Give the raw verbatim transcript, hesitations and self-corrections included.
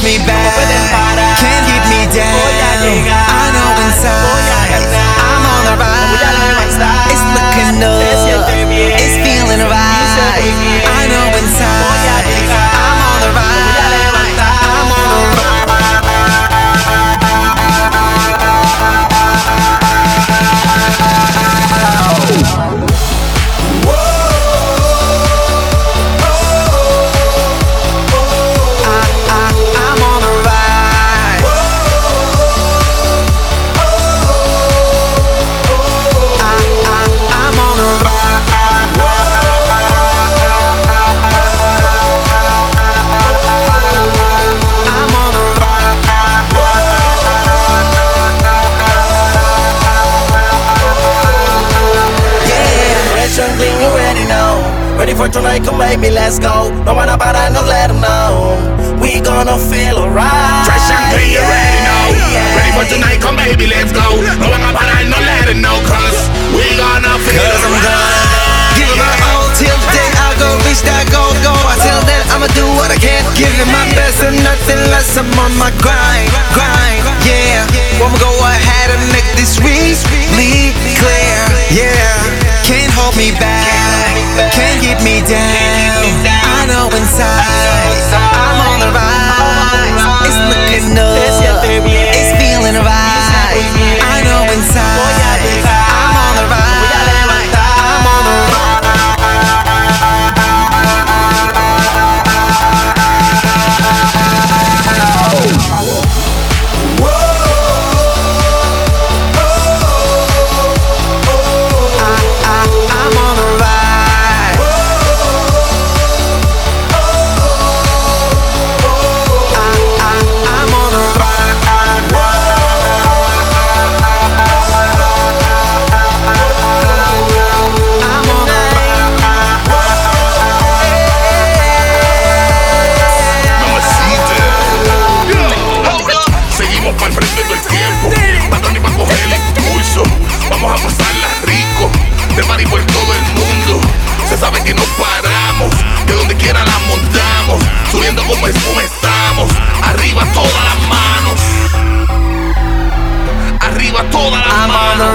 me back, can't keep me down. I know inside I'm on the rise. It's looking up, it's feeling right. I know inside I'm on the rise. I'm on the rise. You already know. Ready for tonight, come baby, let's go. No wanna parar, no let them know. We gonna feel alright. Try champagne, you already know. Ready for tonight, come baby, let's go. No wanna parar, no let them know. Cause we gonna feel Cause I'm gonna give it my all till the day I go reach that goal, go. Until then, I'ma do what I can. Give it my best and nothing less. I'm on my grind, grind, yeah. I'ma go ahead and make this really clear, yeah. Can't hold me back, can't keep me down. I know inside I'm on the rise. It's looking up, it's feeling right. I know inside I'm on the rise. I'm on the rise. Vamos a pasarla rico, de party por todo el mundo. Se sabe que no paramos, de donde quiera la montamos. Subiendo como espuma estamos, arriba todas las manos. Arriba todas las manos.